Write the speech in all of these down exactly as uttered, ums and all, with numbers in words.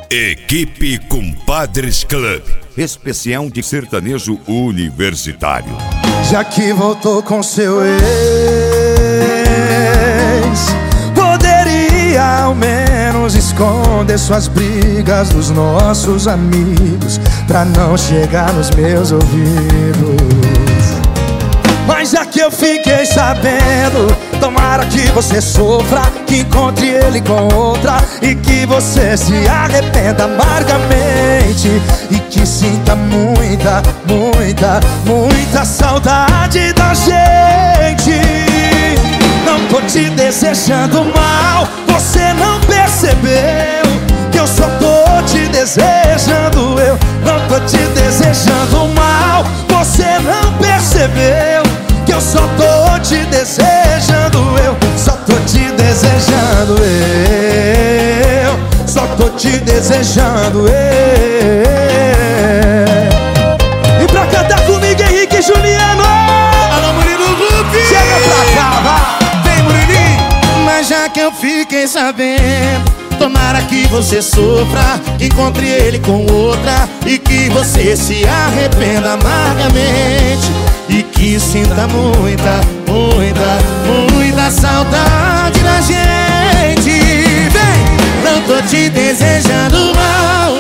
Equipe Compadres Club, especial de sertanejo universitário. Já que voltou com seu ex, poderia ao menos esconder suas brigas dos nossos amigos, pra não chegar nos meus ouvidos. Mas já que eu fiquei sabendo, tomara que você sofra, que encontre ele com outra e que você se arrependa amargamente e que sinta muita, muita, muita saudade da gente. Não tô te desejando mal, você não percebeu que eu só tô te desejando. Eu não tô te desejando mal, você não percebeu que eu só tô te desejando. Eu só tô te desejando. Eu só tô te desejando. Eu. E pra cantar comigo, Henrique e Juliano. Alô, Murilo Rupi. Chega pra cá, vai. Vem, Murilinho. Mas já que eu fiquei sabendo, tomara que você sofra, que encontre ele com outra e que você se arrependa amargamente e que sinta muita, muita, muita saudade da gente. Vem, não tô te desejando mal,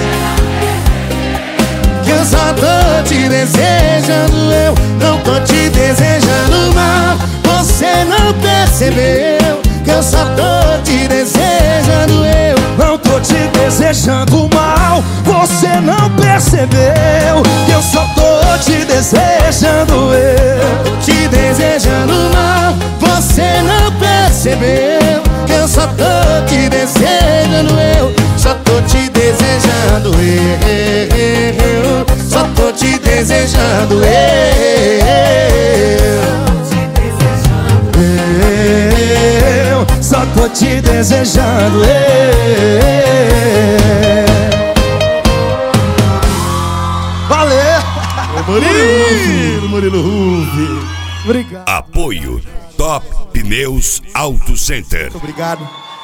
que eu só tô te desejando. Eu não tô te desejando mal, você não percebeu que eu só tô te desejando. Eu não tô te desejando mal, você não percebeu que eu só tô te desejando. Eu te desejando mal, você não percebeu que eu só tô te desejando. Eu só tô te desejando. Eu só tô te desejando. Eu só tô te desejando. Valeu! Murilo, Murilo Rupi. Obrigado. Apoio Top Pneus Auto Center. Muito obrigado.